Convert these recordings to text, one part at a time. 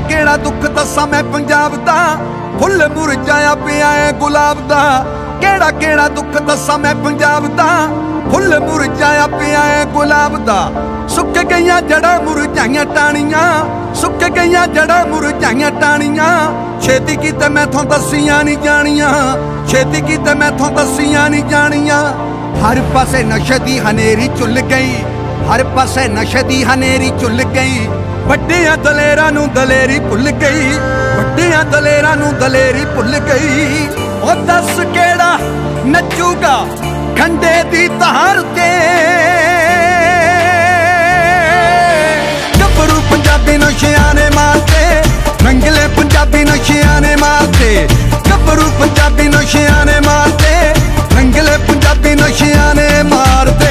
केड़ा दुख दसा मैं पंजाब दा, फुल मुरझाया पिया है गुलाब दा। केड़ा दुख दसा मैं पंजाब दा, फुल मुरझाया पिया है गुलाब दा। सुक गईयां जड़ा मुरझाइयां टाणियां, सुक गईयां जड़ा मुरझाइयां टाणियां। छेती कीते मैथों दसियां नहीं जानियां, छेती कीते मैथों दसियां नहीं जानियां। हर पासे नशे दी हनेरी चुल गई, हर पासे नशे दी हनेरी चुल गई। वड्डियां दलेरां नूं दलेरी भुल गई, वड्डियां दलेरां नूं दलेरी भुल गई। ओ दस केड़ा नचूगा खंडे दी धार ते, गभरू पंजाबी नशियां ने मारते, रंगले पंजाबी नशियां ने मारते। गभरू पंजाबी नशियां ने मारते, रंगले पंजाबी नशियां ने मारते।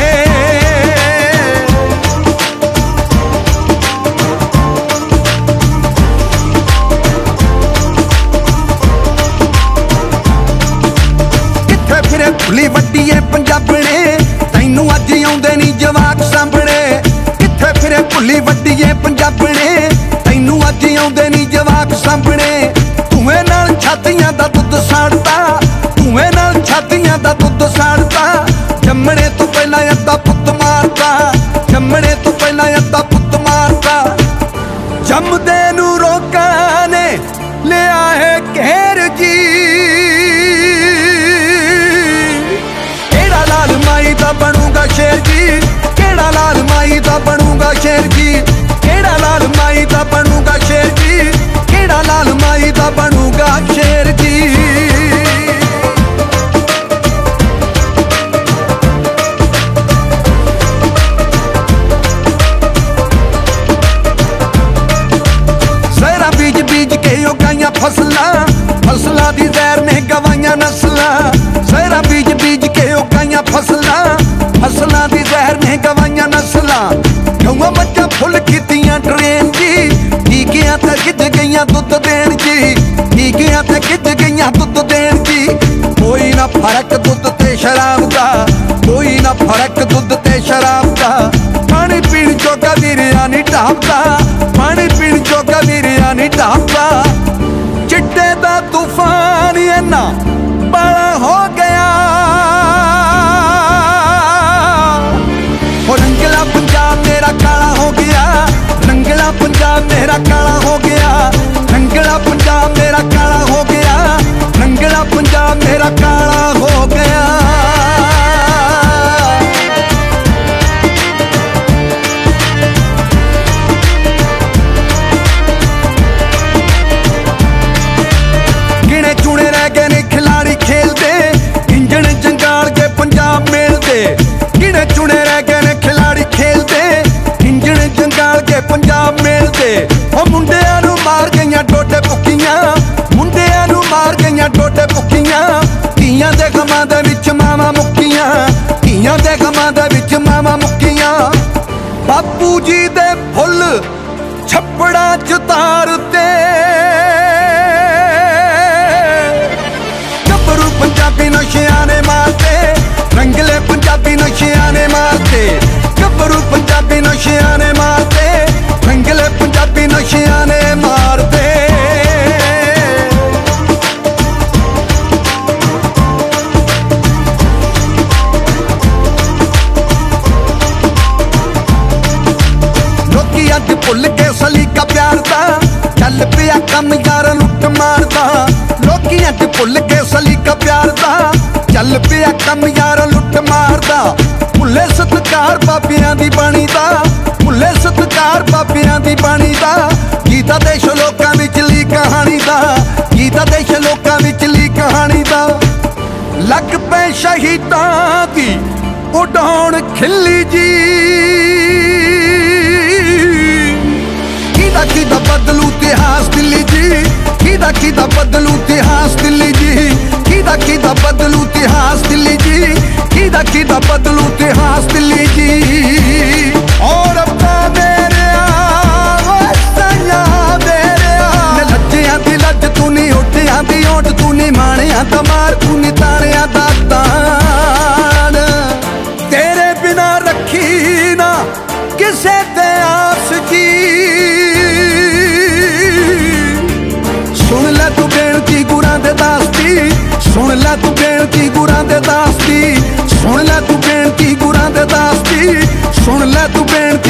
भुली वड्डीए पंजाबणे, तैनू अज आउंदे नी जवाक सांभणे। कित्थे फिरे भुली वड्डीए पंजाबणे, तैनू अज आउंदे नी जवाक सांभणे। धुएं नाल छातियां दा दुध साड़ता, धुएं नाल छातियां दा दुध साड़ता। जम्मणे तो पहला अद्धा पुत्त मारता, जम्मणे तो पहला अद्धा पुत्त मारता। जमदे नू रोकां ने लिया है घेर जी, लाल माई दा बनूंगा शेर जी, केड़ा लाल माई दा बनूंगा शेर जी। केड़ा लाल माई दा बनूंगा शेर जी, केड़ा लाल माई दा बनूंगा शेर जी। सहरा बीज बीज के उगाइयां फसलां, फसलां दी जहर ने गवाइयां नस्लां। सहरा बीज बीज के उगाइयां फसलां, फसलां दी जहर ने गवाइयां नस्लां। गऊं मज्जां फुल कीतियां ट्रेन जी, टीकियां ते गिज गईयां दुध देण जी, टीकियां ते गिज गईयां दुध देण जी। कोई ना फर्क दुध ते शराब दा, कोई ना फर्क दुध ते शराब दा। पानी पीण जोगा वीरिया नी ढाबदा, पानी पीण जोगा वीरिया नी ढाबदा। चिट्टे दा तूफान इन्ना बड़ा हो गया, रंगला पंजाब मेरा काला हो गया, रंगला पंजाब मेरा काला हो गया। रंगला पंजाब मेरा काला हो गया, रंगला पंजाब मेरा काला हो गया। गिने चुने रह गए ने खिलाड़ी खेलते, इंजन जंगाल के पंजाब मेलते। गिने चुने रह गए ने खिलाड़ी खेलते, इंजन जंगाल के पंजाब मेलते। ओ मुंडियां नू मार गईयां डोडे भुक्कियां, मुंडियां नू मार गईयां डोडे भुक्कियां। धीआं दे गमां दे विच मावां मुक्कियां, धीआं दे गमां दे विच मावां मुक्कियां। बापू जी दे फुल छप्पड़ां च तारते, गभरू पंजाबी नशियां ने मारते, रंगले पंजाबी नशियां ने मारते। गभरू पंजाबी नशियां ने मारते, रंगले पंजाबी नशियां ने मारते। लोकी अज भुल के सलीका प्यार दा, चल पिया कम यार लुट मारदा। लोकी अज भुल के सलीका प्यार दा, चल पिया कम यार लुट मारदा। भुले सत्कार बाबियां दी बाणी दा, भुले सत्कार बाबियां दी बाणी दा। गीता देश लोकां विचली कहानी दा, गीता देश लोकां विचली कहानी दा। लग पे शहीदां दी उड़ाउण खिल्ली जी, किदा बदलू इतिहास दिल्ली जी, किदा बदलू इतिहास दिल्ली जी। किदा बदलू इतिहास दिल्ली जी, किदा बदलू इतिहास दिल्ली जी। और अपना मेरे लज्जियां दी लज तू नी, ओटियां दी ओट तू नी, माणियां दा मार तू नी, ताणियां दा ताण। तेरे बिना रखी ना किसे ते आस जी, ਤੂੰ ਬੇਨਤੀ